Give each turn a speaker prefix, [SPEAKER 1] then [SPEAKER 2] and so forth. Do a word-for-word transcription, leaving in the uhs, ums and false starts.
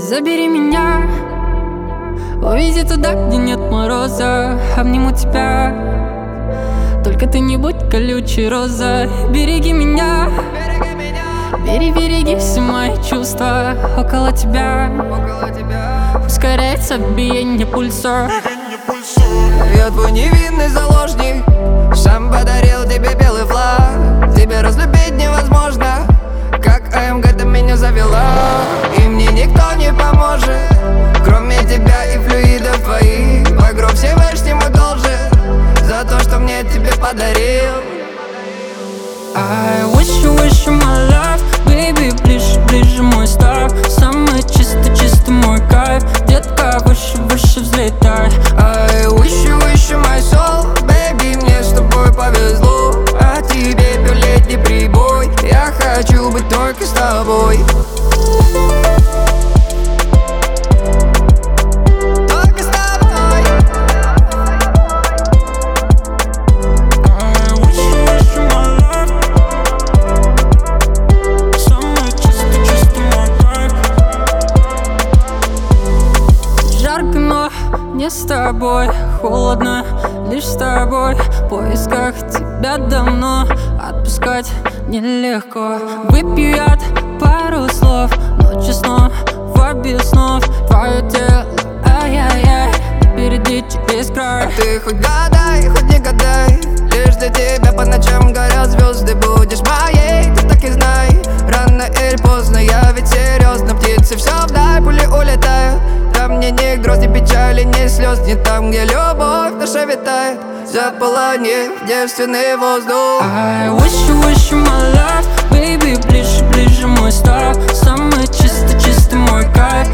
[SPEAKER 1] Забери меня, увези туда, где нет мороза. Обниму тебя, только ты не будь колючей роза. Береги меня, бери, береги все мои чувства. Около тебя ускоряется биение пульса.
[SPEAKER 2] Я твой невинный заложник, сам подарил тебе белый флаг. Тебя разлюбить невозможно, как АМГ ты меня завела. И мне никто не поможет, кроме тебя и флюидов твоих. Багров Всевышнему должен за то, что мне тебе подарил.
[SPEAKER 1] I wish you, wish you my love, baby, ближе, ближе мой стар. Самый чистый, чистый мой кайф, детка, выше, выше взлетай.
[SPEAKER 2] I wish you, wish you my soul, baby, мне с тобой повезло. А тебе пятилетний прибой, я хочу быть только с тобой.
[SPEAKER 1] Не с тобой, холодно, лишь с тобой. В поисках тебя давно, отпускать нелегко. Выпью яд, пару слов, ночью снов, в обед снов. Твое тело, ай-яй-яй, впереди через край.
[SPEAKER 2] А ты хоть гадай, хоть не гадай, лишь для тебя по ночам горят звезды. Будешь моей, ты так и знай. Рано или поздно, я ведь серьезно. Птицы все вдаль, пули улетают. Там мне ни гроз, ни печали, ни слез. Не там, где любовь наша витает, заполонив девственный воздух.
[SPEAKER 1] I wish you, wish you my love, baby, ближе, ближе мой стар. Самый чистый, чистый мой кайф,